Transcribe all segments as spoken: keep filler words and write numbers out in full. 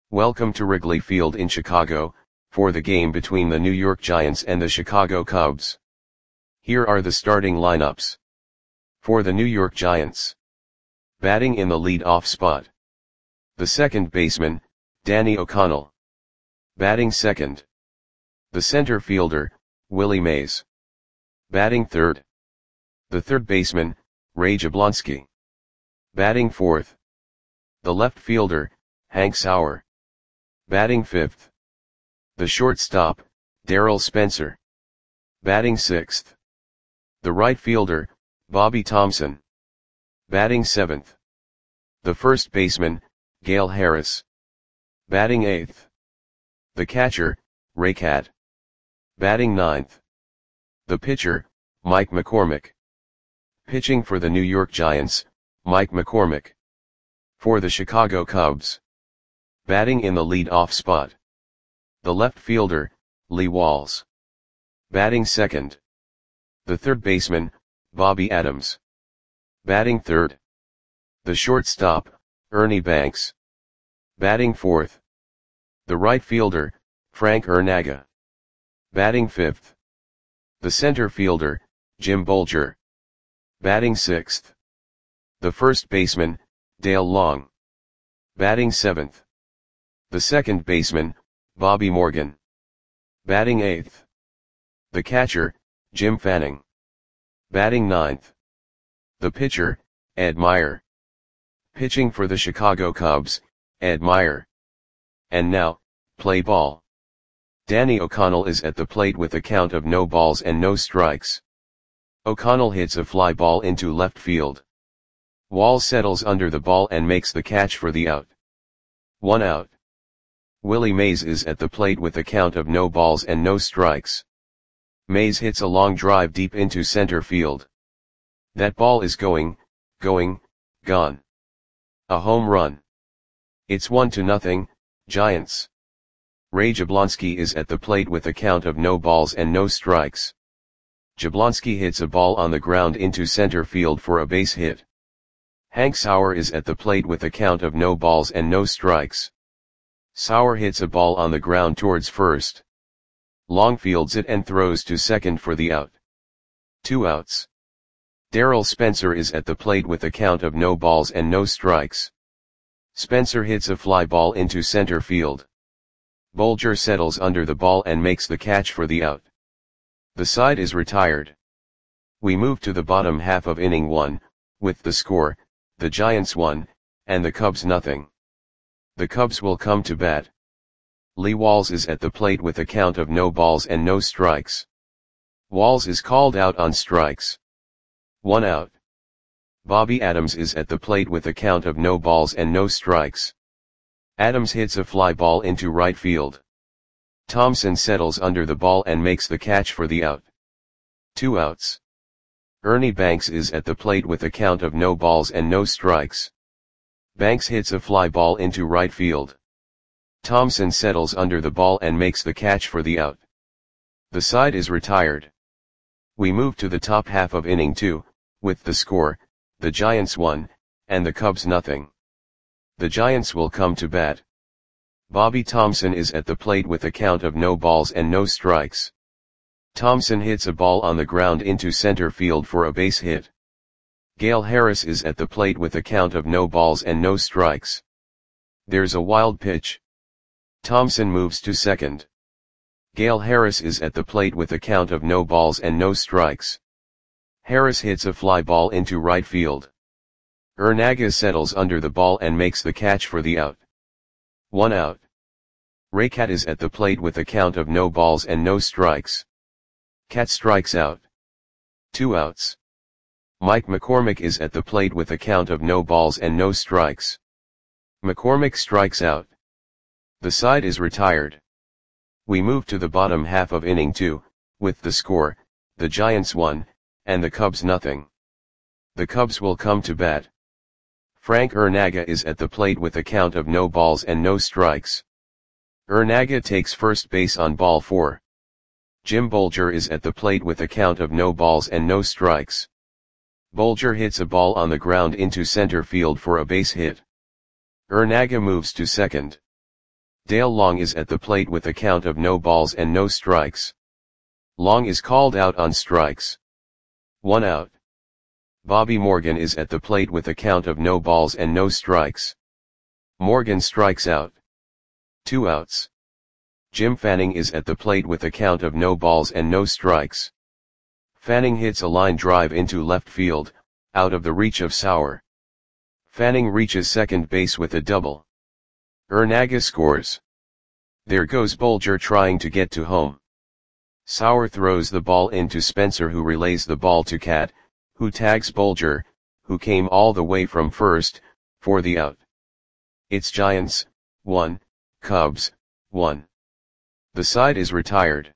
Welcome to Wrigley Field in Chicago, for the game between the New York Giants and the Chicago Cubs. Here are the starting lineups. For the New York Giants. Batting in the lead-off spot. The second baseman, Danny O'Connell. Batting second. The center fielder, Willie Mays. Batting third. The third baseman, Ray Jablonski. Batting fourth. The left fielder, Hank Sauer. Batting fifth. The shortstop, Darryl Spencer. Batting sixth. The right fielder, Bobby Thomson. Batting seventh. The first baseman, Gale Harris. Batting eighth. The catcher, Ray Cat. Batting ninth. The pitcher, Mike McCormick. Pitching for the New York Giants, Mike McCormick. For the Chicago Cubs. Batting in the lead-off spot. The left fielder, Lee Walls. Batting second. The third baseman, Bobby Adams. Batting third. The shortstop, Ernie Banks. Batting fourth. The right fielder, Frank Ernaga. Batting fifth. The center fielder, Jim Bolger. Batting sixth. The first baseman, Dale Long. Batting seventh. The second baseman, Bobby Morgan. Batting eighth. The catcher, Jim Fanning. Batting ninth. The pitcher, Ed Meyer. Pitching for the Chicago Cubs, Ed Meyer. And now, play ball. Danny O'Connell is at the plate with a count of no balls and no strikes. O'Connell hits a fly ball into left field. Walls settles under the ball and makes the catch for the out. One out. Willie Mays is at the plate with a count of no balls and no strikes. Mays hits a long drive deep into center field. That ball is going, going, gone. A home run. It's one to nothing, Giants. Ray Jablonski is at the plate with a count of no balls and no strikes. Jablonski hits a ball on the ground into center field for a base hit. Hank Sauer is at the plate with a count of no balls and no strikes. Sauer hits a ball on the ground towards first. Long fields it and throws to second for the out. Two outs. Darryl Spencer is at the plate with a count of no balls and no strikes. Spencer hits a fly ball into center field. Bolger settles under the ball and makes the catch for the out. The side is retired. We move to the bottom half of inning one, with the score, the Giants one, and the Cubs nothing. The Cubs will come to bat. Lee Walls is at the plate with a count of no balls and no strikes. Walls is called out on strikes. One out. Bobby Adams is at the plate with a count of no balls and no strikes. Adams hits a fly ball into right field. Thomson settles under the ball and makes the catch for the out. Two outs. Ernie Banks is at the plate with a count of no balls and no strikes. Banks hits a fly ball into right field. Thomson settles under the ball and makes the catch for the out. The side is retired. We move to the top half of inning two, with the score, the Giants one, and the Cubs nothing. The Giants will come to bat. Bobby Thomson is at the plate with a count of no balls and no strikes. Thomson hits a ball on the ground into center field for a base hit. Gale Harris is at the plate with a count of no balls and no strikes. There's a wild pitch. Thomson moves to second. Gale Harris is at the plate with a count of no balls and no strikes. Harris hits a fly ball into right field. Ernaga settles under the ball and makes the catch for the out. One out. Ray Cat is at the plate with a count of no balls and no strikes. Cat strikes out. Two outs. Mike McCormick is at the plate with a count of no balls and no strikes. McCormick strikes out. The side is retired. We move to the bottom half of inning two, with the score, the Giants one, and the Cubs nothing. The Cubs will come to bat. Frank Ernaga is at the plate with a count of no balls and no strikes. Ernaga takes first base on ball four. Jim Bolger is at the plate with a count of no balls and no strikes. Bolger hits a ball on the ground into center field for a base hit. Ernaga moves to second. Dale Long is at the plate with a count of no balls and no strikes. Long is called out on strikes. One out. Bobby Morgan is at the plate with a count of no balls and no strikes. Morgan strikes out. Two outs. Jim Fanning is at the plate with a count of no balls and no strikes. Fanning hits a line drive into left field, out of the reach of Sauer. Fanning reaches second base with a double. Urnaga scores. There goes Bolger trying to get to home. Sauer throws the ball into Spencer, who relays the ball to Cat, who tags Bolger, who came all the way from first, for the out. It's Giants, one, Cubs, one. The side is retired.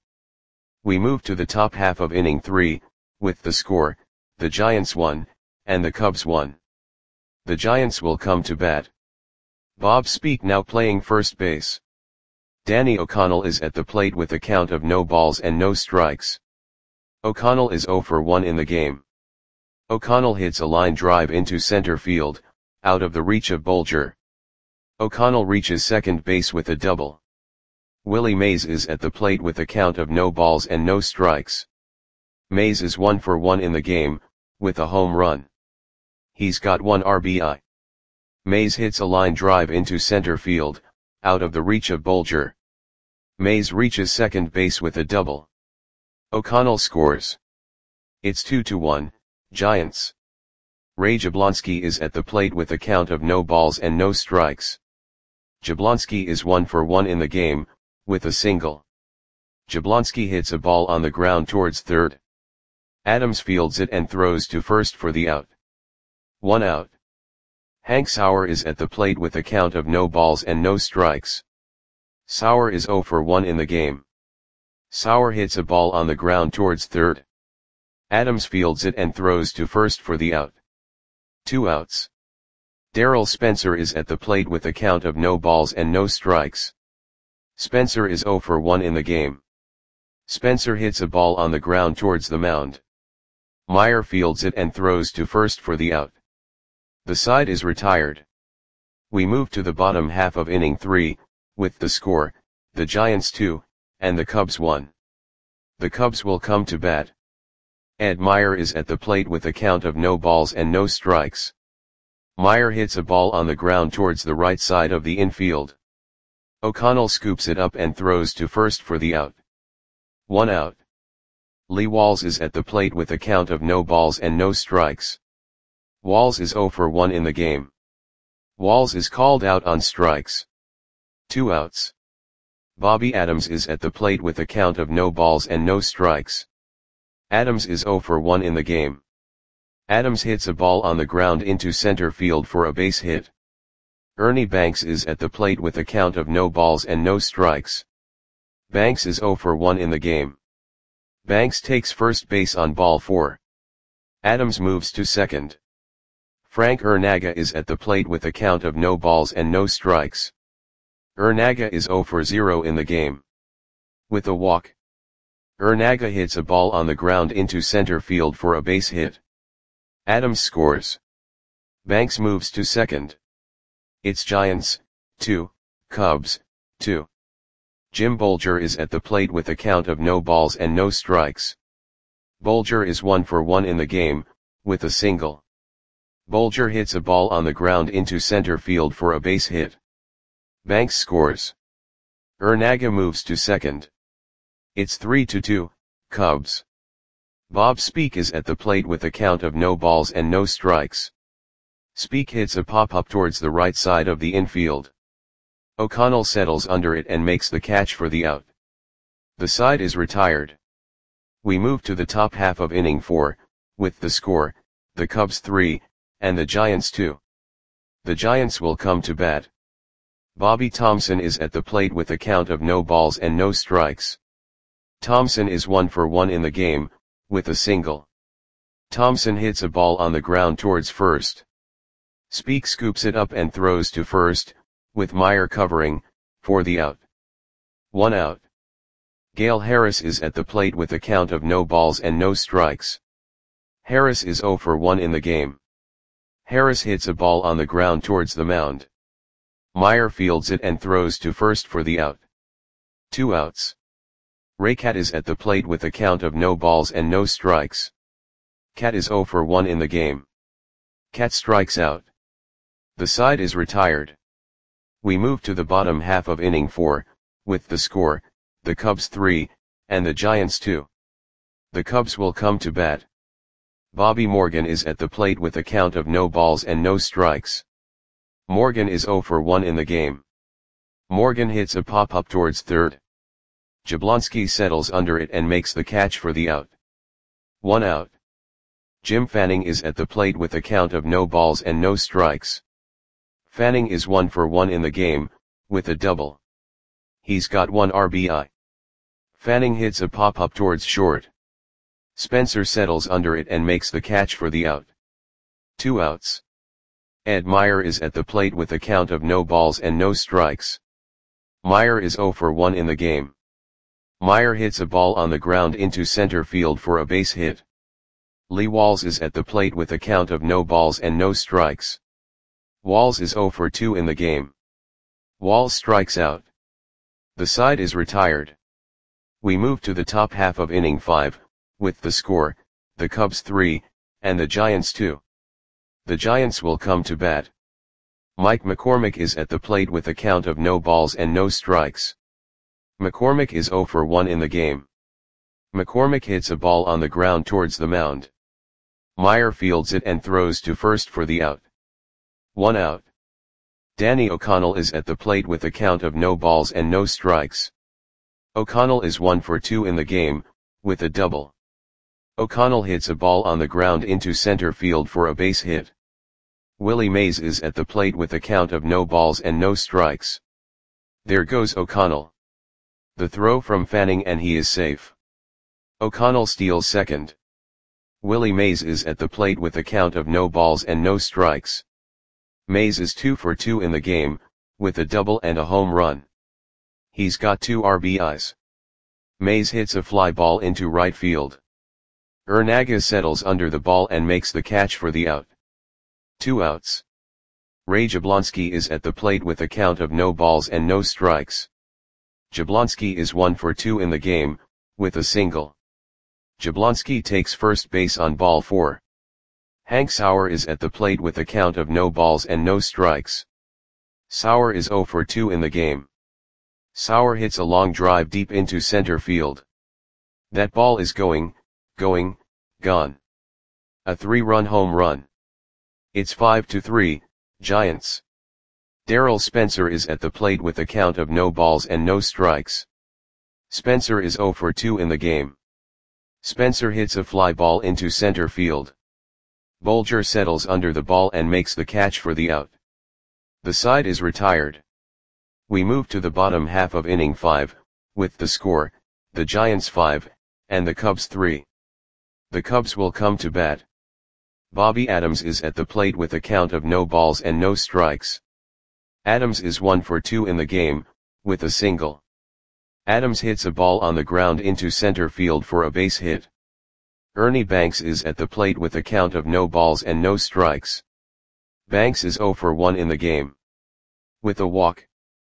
We move to the top half of inning three, with the score, the Giants won, and the Cubs won. The Giants will come to bat. Bob Speak now playing first base. Danny O'Connell is at the plate with a count of no balls and no strikes. O'Connell is oh for one in the game. O'Connell hits a line drive into center field, out of the reach of Bolger. O'Connell reaches second base with a double. Willie Mays is at the plate with a count of no balls and no strikes. Mays is one for one in the game, with a home run. He's got one R B I. Mays hits a line drive into center field, out of the reach of Bolger. Mays reaches second base with a double. O'Connell scores. It's two to one, Giants. Ray Jablonski is at the plate with a count of no balls and no strikes. Jablonski is one for one in the game, with a single. Jablonski hits a ball on the ground towards third. Adams fields it and throws to first for the out. One out. Hank Sauer is at the plate with a count of no balls and no strikes. Sauer is oh for one in the game. Sauer hits a ball on the ground towards third. Adams fields it and throws to first for the out. Two outs. Darrell Spencer is at the plate with a count of no balls and no strikes. Spencer is oh for one in the game. Spencer hits a ball on the ground towards the mound. Meyer fields it and throws to first for the out. The side is retired. We move to the bottom half of inning three, with the score, the Giants two, and the Cubs one. The Cubs will come to bat. Ed Meyer is at the plate with a count of no balls and no strikes. Meyer hits a ball on the ground towards the right side of the infield. O'Connell scoops it up and throws to first for the out. One out. Lee Walls is at the plate with a count of no balls and no strikes. Walls is oh for one in the game. Walls is called out on strikes. Two outs. Bobby Adams is at the plate with a count of no balls and no strikes. Adams is oh for one in the game. Adams hits a ball on the ground into center field for a base hit. Ernie Banks is at the plate with a count of no balls and no strikes. Banks is oh for one in the game. Banks takes first base on ball four. Adams moves to second. Frank Urnaga is at the plate with a count of no balls and no strikes. Urnaga is oh for zero in the game. With a walk. Urnaga hits a ball on the ground into center field for a base hit. Adams scores. Banks moves to second. It's Giants, two, Cubs, two. Jim Bolger is at the plate with a count of no balls and no strikes. Bolger is one for one in the game, with a single. Bolger hits a ball on the ground into center field for a base hit. Banks scores. Urnaga moves to second. It's three to two, Cubs. Bob Speak is at the plate with a count of no balls and no strikes. Speak hits a pop-up towards the right side of the infield. O'Connell settles under it and makes the catch for the out. The side is retired. We move to the top half of inning four, with the score, the Cubs three, and the Giants two. The Giants will come to bat. Bobby Thompson is at the plate with a count of no balls and no strikes. Thompson is one for one in the game, with a single. Thompson hits a ball on the ground towards first. Speak scoops it up and throws to first, with Meyer covering, for the out. One out. Gale Harris is at the plate with a count of no balls and no strikes. Harris is oh for one in the game. Harris hits a ball on the ground towards the mound. Meyer fields it and throws to first for the out. Two outs. Raycat is at the plate with a count of no balls and no strikes. Cat is oh for one in the game. Cat strikes out. The side is retired. We move to the bottom half of inning four, with the score, the Cubs three, and the Giants two. The Cubs will come to bat. Bobby Morgan is at the plate with a count of no balls and no strikes. Morgan is oh for one in the game. Morgan hits a pop-up towards third. Jablonski settles under it and makes the catch for the out. One out. Jim Fanning is at the plate with a count of no balls and no strikes. Fanning is one for one in the game, with a double. He's got one R B I. Fanning hits a pop-up towards short. Spencer settles under it and makes the catch for the out. Two outs. Ed Meyer is at the plate with a count of no balls and no strikes. Meyer is oh for one in the game. Meyer hits a ball on the ground into center field for a base hit. Lee Walls is at the plate with a count of no balls and no strikes. Walls is oh for two in the game. Walls strikes out. The side is retired. We move to the top half of inning five, with the score, the Cubs three, and the Giants two. The Giants will come to bat. Mike McCormick is at the plate with a count of no balls and no strikes. McCormick is oh for one in the game. McCormick hits a ball on the ground towards the mound. Meyer fields it and throws to first for the out. One out. Danny O'Connell is at the plate with a count of no balls and no strikes. O'Connell is one for two in the game, with a double. O'Connell hits a ball on the ground into center field for a base hit. Willie Mays is at the plate with a count of no balls and no strikes. There goes O'Connell. The throw from Fanning and he is safe. O'Connell steals second. Willie Mays is at the plate with a count of no balls and no strikes. Mays is two for two in the game, with a double and a home run. He's got two R B Is. Mays hits a fly ball into right field. Urnaga settles under the ball and makes the catch for the out. Two outs. Ray Jablonski is at the plate with a count of no balls and no strikes. Jablonski is one for two in the game, with a single. Jablonski takes first base on ball four. Hank Sauer is at the plate with a count of no balls and no strikes. Sauer is oh for two in the game. Sauer hits a long drive deep into center field. That ball is going, going, gone. A three-run home run. It's five to three, Giants. Darrell Spencer is at the plate with a count of no balls and no strikes. Spencer is oh for two in the game. Spencer hits a fly ball into center field. Bolger settles under the ball and makes the catch for the out. The side is retired. We move to the bottom half of inning five, with the score, the Giants five, and the Cubs three. The Cubs will come to bat. Bobby Adams is at the plate with a count of no balls and no strikes. Adams is one for two in the game, with a single. Adams hits a ball on the ground into center field for a base hit. Ernie Banks is at the plate with a count of no balls and no strikes. Banks is oh for one in the game. With a walk.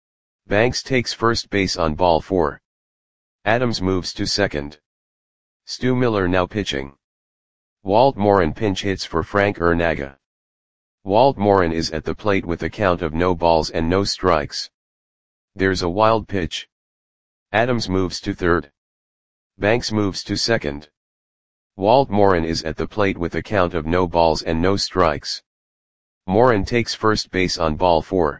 Banks takes first base on ball four. Adams moves to second. Stu Miller now pitching. Walt Morin pinch hits for Frank Urnaga. Walt Morin is at the plate with a count of no balls and no strikes. There's a wild pitch. Adams moves to third. Banks moves to second. Walt Morin is at the plate with a count of no balls and no strikes. Morin takes first base on ball four.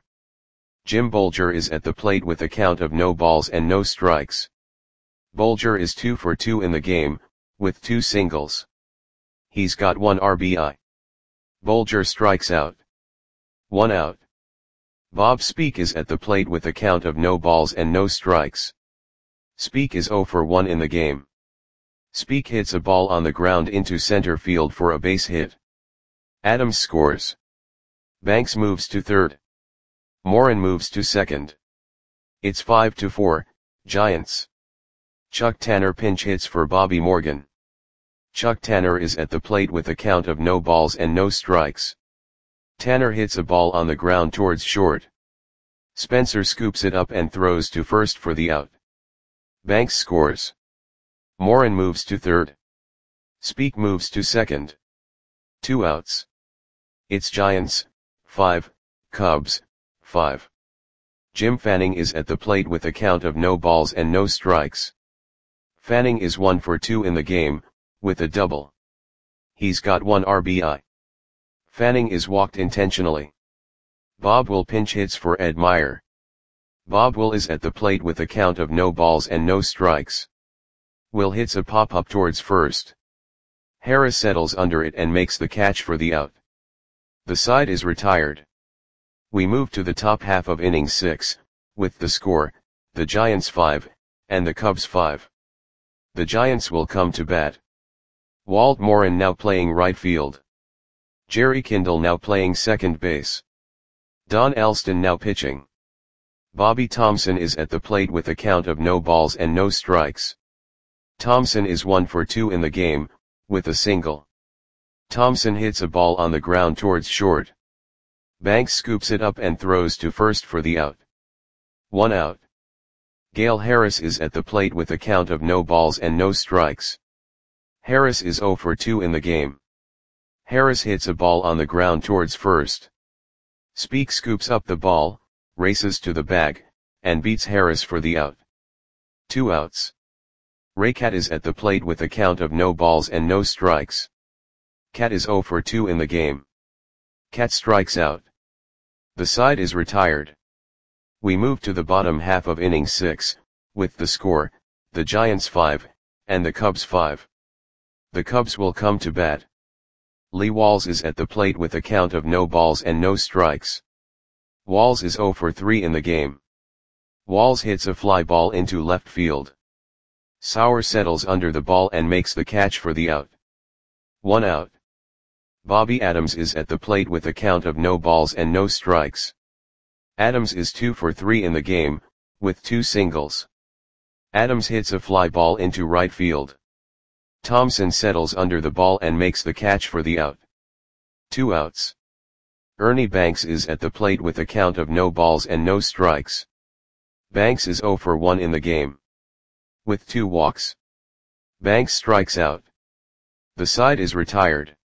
Jim Bolger is at the plate with a count of no balls and no strikes. Bolger is two for two in the game, with two singles. He's got one R B I. Bolger strikes out. One out. Bob Speak is at the plate with a count of no balls and no strikes. Speak is oh for one in the game. Speak hits a ball on the ground into center field for a base hit. Adams scores. Banks moves to third. Morin moves to second. It's five to four, Giants. Chuck Tanner pinch hits for Bobby Morgan. Chuck Tanner is at the plate with a count of no balls and no strikes. Tanner hits a ball on the ground towards short. Spencer scoops it up and throws to first for the out. Banks scores. Morin moves to third. Speak moves to second. Two outs. It's Giants, five, Cubs, five. Jim Fanning is at the plate with a count of no balls and no strikes. Fanning is one for two in the game, with a double. He's got one R B I. Fanning is walked intentionally. Bob Will pinch hits for Ed Meyer. Bob Will is at the plate with a count of no balls and no strikes. Will hits a pop-up towards first. Harris settles under it and makes the catch for the out. The side is retired. We move to the top half of inning six, with the score, the Giants five, and the Cubs five. The Giants will come to bat. Walt Morin now playing right field. Jerry Kindle now playing second base. Don Alston now pitching. Bobby Thomson is at the plate with a count of no balls and no strikes. Thomson is one for two in the game, with a single. Thomson hits a ball on the ground towards short. Banks scoops it up and throws to first for the out. One out. Gale Harris is at the plate with a count of no balls and no strikes. Harris is zero for two in the game. Harris hits a ball on the ground towards first. Speak scoops up the ball, races to the bag, and beats Harris for the out. Two outs. Raycat is at the plate with a count of no balls and no strikes. Cat is zero for two in the game. Cat strikes out. The side is retired. We move to the bottom half of inning six, with the score, the Giants five, and the Cubs five. The Cubs will come to bat. Lee Walls is at the plate with a count of no balls and no strikes. Walls is zero for three in the game. Walls hits a fly ball into left field. Sauer settles under the ball and makes the catch for the out. One out. Bobby Adams is at the plate with a count of no balls and no strikes. Adams is two for three in the game, with two singles. Adams hits a fly ball into right field. Thomson settles under the ball and makes the catch for the out. Two outs. Ernie Banks is at the plate with a count of no balls and no strikes. Banks is zero for one in the game. With two walks. Banks strikes out. The side is retired.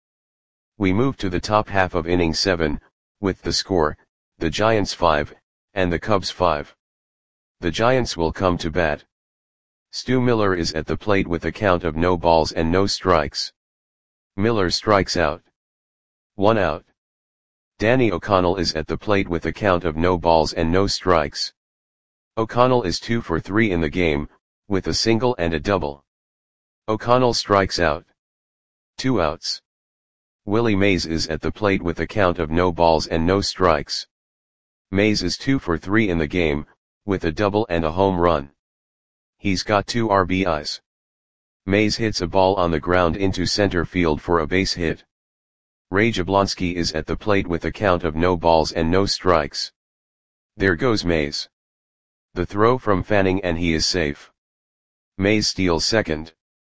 We move to the top half of inning seven, with the score, the Giants five, and the Cubs five. The Giants will come to bat. Stu Miller is at the plate with a count of no balls and no strikes. Miller strikes out. One out. Danny O'Connell is at the plate with a count of no balls and no strikes. O'Connell is two for three in the game, with a single and a double. O'Connell strikes out. Two outs. Willie Mays is at the plate with a count of no balls and no strikes. Mays is two for three in the game, with a double and a home run. He's got two R B Is. Mays hits a ball on the ground into center field for a base hit. Ray Jablonski is at the plate with a count of no balls and no strikes. There goes Mays. The throw from Fanning and he is safe. Mays steals second.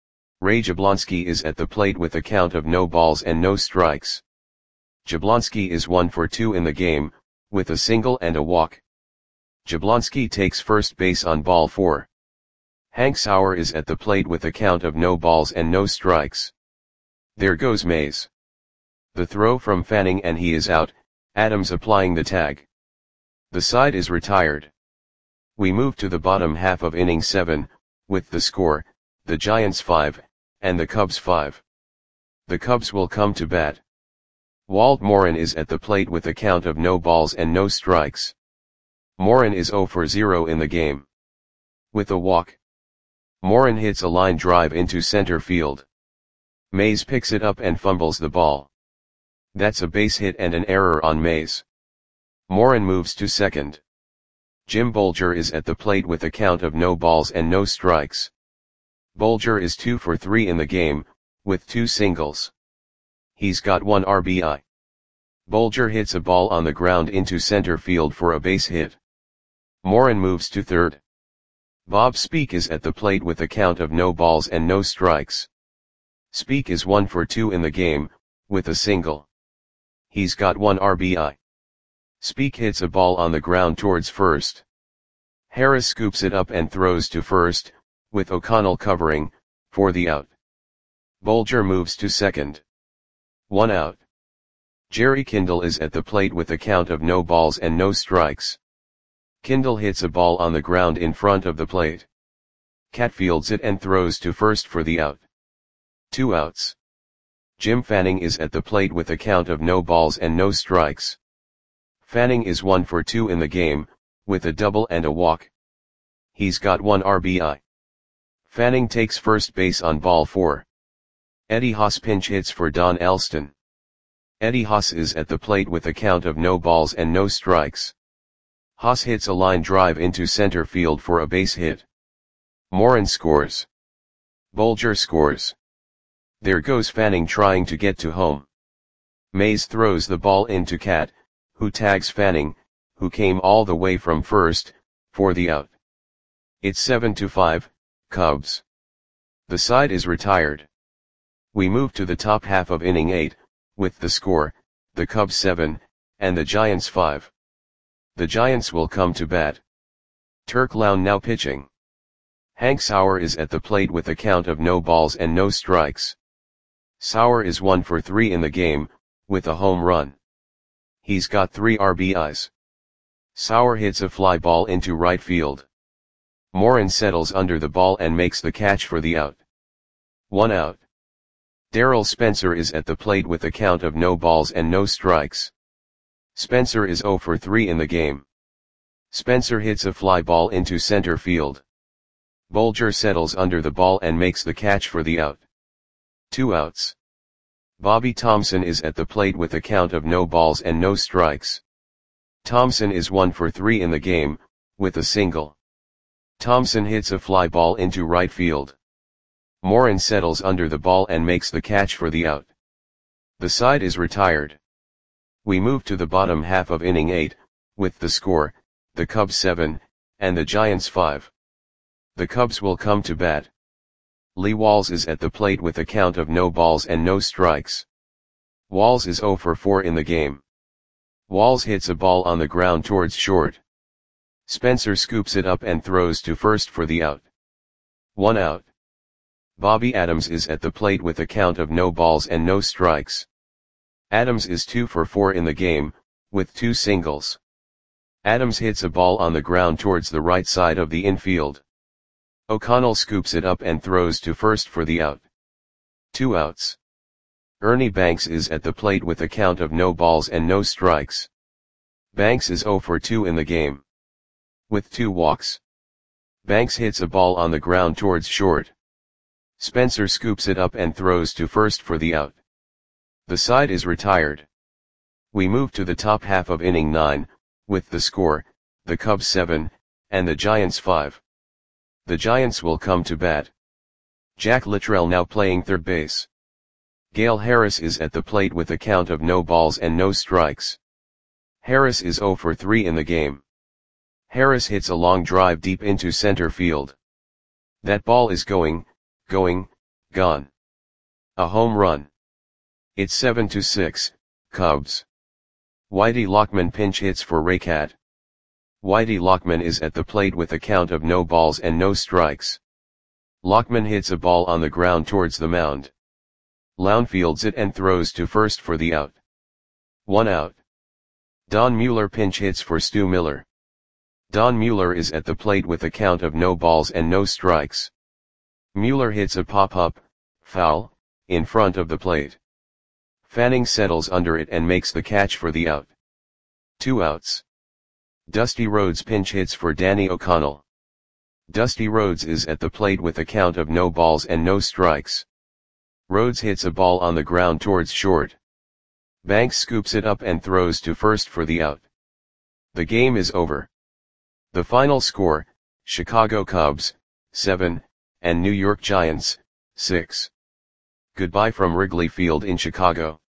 Ray Jablonski is at the plate with a count of no balls and no strikes. Jablonski is one for two in the game, with a single and a walk. Jablonski takes first base on ball four. Hank Sauer is at the plate with a count of no balls and no strikes. There goes Mays. The throw from Fanning and he is out, Adams applying the tag. The side is retired. We move to the bottom half of inning seven, with the score, the Giants five, and the Cubs five. The Cubs will come to bat. Walt Morin is at the plate with a count of no balls and no strikes. Morin is zero for zero in the game. With a walk. Morin hits a line drive into center field. Mays picks it up and fumbles the ball. That's a base hit and an error on Mays. Morin moves to second. Jim Bolger is at the plate with a count of no balls and no strikes. Bolger is two for three in the game, with two singles. He's got one R B I. Bolger hits a ball on the ground into center field for a base hit. Morin moves to third. Bob Speak is at the plate with a count of no balls and no strikes. Speak is one for two in the game, with a single. He's got one R B I. Speke hits a ball on the ground towards first. Harris scoops it up and throws to first, with O'Connell covering, for the out. Bolger moves to second. One out. Jerry Kindle is at the plate with a count of no balls and no strikes. Kindle hits a ball on the ground in front of the plate. Cat fields it and throws to first for the out. Two outs. Jim Fanning is at the plate with a count of no balls and no strikes. Fanning is one for two in the game, with a double and a walk. He's got one R B I. Fanning takes first base on ball four. Eddie Haas pinch hits for Don Elston. Eddie Haas is at the plate with a count of no balls and no strikes. Haas hits a line drive into center field for a base hit. Morin scores. Bolger scores. There goes Fanning trying to get to home. Mays throws the ball into Cat, who tags Fanning, who came all the way from first, for the out. It's seven to five, Cubs. The side is retired. We move to the top half of inning eight, with the score, the Cubs seven, and the Giants five. The Giants will come to bat. Turk Lown now pitching. Hank Sauer is at the plate with a count of no balls and no strikes. Sauer is one for three in the game, with a home run. He's got three R B Is. Sauer hits a fly ball into right field. Morin settles under the ball and makes the catch for the out. One out. Darrell Spencer is at the plate with a count of no balls and no strikes. Spencer is zero for three in the game. Spencer hits a fly ball into center field. Bolger settles under the ball and makes the catch for the out. Two outs. Bobby Thomson is at the plate with a count of no balls and no strikes. Thomson is one for three in the game, with a single. Thomson hits a fly ball into right field. Morin settles under the ball and makes the catch for the out. The side is retired. We move to the bottom half of inning eight, with the score, the Cubs seven, and the Giants five. The Cubs will come to bat. Lee Walls is at the plate with a count of no balls and no strikes. Walls is zero for four in the game. Walls hits a ball on the ground towards short. Spencer scoops it up and throws to first for the out. One out. Bobby Adams is at the plate with a count of no balls and no strikes. Adams is two for four in the game, with two singles. Adams hits a ball on the ground towards the right side of the infield. O'Connell scoops it up and throws to first for the out. Two outs. Ernie Banks is at the plate with a count of no balls and no strikes. Banks is zero for two in the game, with two walks. Banks hits a ball on the ground towards short. Spencer scoops it up and throws to first for the out. The side is retired. We move to the top half of inning nine, with the score, the Cubs seven, and the Giants five. The Giants will come to bat. Jack Littrell now playing third base. Gale Harris is at the plate with a count of no balls and no strikes. Harris is zero for three in the game. Harris hits a long drive deep into center field. That ball is going, going, gone. A home run. It's seven to six, Cubs. Whitey Lockman pinch hits for Raycat. Whitey Lockman is at the plate with a count of no balls and no strikes. Lockman hits a ball on the ground towards the mound. Lown fields it and throws to first for the out. One out. Don Mueller pinch hits for Stu Miller. Don Mueller is at the plate with a count of no balls and no strikes. Mueller hits a pop-up, foul, in front of the plate. Fanning settles under it and makes the catch for the out. Two outs. Dusty Rhodes pinch hits for Danny O'Connell. Dusty Rhodes is at the plate with a count of no balls and no strikes. Rhodes hits a ball on the ground towards short. Banks scoops it up and throws to first for the out. The game is over. The final score, Chicago Cubs, seven, and New York Giants, six. Goodbye from Wrigley Field in Chicago.